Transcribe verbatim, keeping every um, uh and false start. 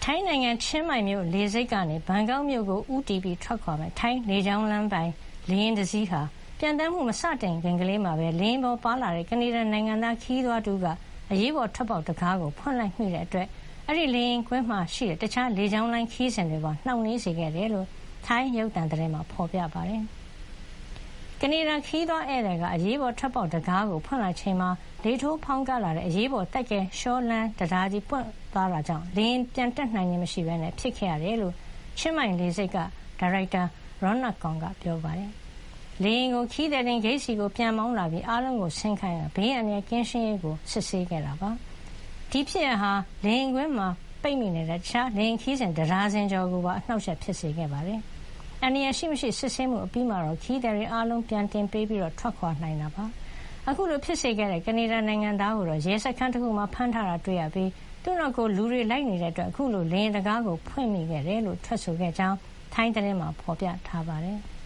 ထိုင်းနိုင်ငံချင်းမိုင်မြို့လေဆိပ်ကနေဘန်ကောက်မြို့ကိုဦးတည်ပြီးထွက်ခွာမယ့်ထိုင်းလေကြောင်းလမ်းပိုင်လေယာဉ်တစ်စီးဟာပျံသန်းမှုမစတင်ခင်ကလေးမှာပဲလေယာဉ်ပေါ်ပါလာတဲ့ကနေဒါနိုင်ငံသားခရီးသွားတူကအရေးပေါ်ထွက်ပေါက်တကားကိုဖွင့်လိုက်မိတဲ့အတွက်အဲ့ဒီလေယာဉ်ကွင်းမှာရှိတဲ့တခြားလေကြောင်းလိုင်းခရီးစဉ်တွေပါနှောင့်နှေးစေခဲ့တယ်လို့ထိုင်းရုပ်သံသတင်းမှာဖော်ပြပါတယ်။ကနေဒါခရီးသွားဧည့်သည်ကအရေးပေါ်ထွက်ပေါက်တကားကိုဖွင့်လိုက်ချိန်မှာလေထိုးဖောင်းကားလာတဲ့အရေးပေါ်တက်ကဲရှောလန်းတရားကြီးပွင့်သွားတာကြောင့်လေယာဉ်ပြန်တက်နိုင်ခြင်းမရှိဘဲနဲ့ဖြစ်ခဲ့ရတယ်လို့ချင်းမိုင်လေဆိပ်ကဒါရိုက်တာရောနတ်ကောင်ကပြောပါတယ်။လေယာဉ်ကိုခီးတဲ့တင်ဂိတ်စီကိုပြန်မောင်းလာပြီးအားလုံးကိုဆင်းခိုင်းရဘေးအန္တရာယ်ကင်းရှင်းရေးကိုစစ်ဆေးခဲ့တာပါ။ဒီဖြစ်ရဟာလေယာဉ်ကွင်းမှာပိတ်မိနေတဲ့တခြားလေယာဉ်ခီးစဉ်တရားစင်ကျော်ကိုပါအနှောက်အယှက်ဖြစ်စေခဲ့ပါတယ်။အန္တရာယ်ရှိမရှိစစ်ဆေးမှုအပြီးမှာတော့ခီးတဲ့တွေအားလုံးပြန်တင်ပေးပြီးတော့ထွက်ခွာနိုင်တာပါ။အခုလိုဖြစ်စေခဲ့တဲ့ကနေဒါနိုင်ငံသားကိုတော့ရဲစခန်းတစ်ခုမှာဖမ်းထားတာတွေ့ရပြီးသူ့နောက်ကိုလူတွေလိုက်နေတဲ့အတွက်အခုလိုလေယာဉ်တကားကိုဖွင့်မိခဲ့တယ်လို့ထွက်ဆိုခဲ့ကြောင်းထိုင်းသတင်းမှာဖော်ပြထားပါတယ်။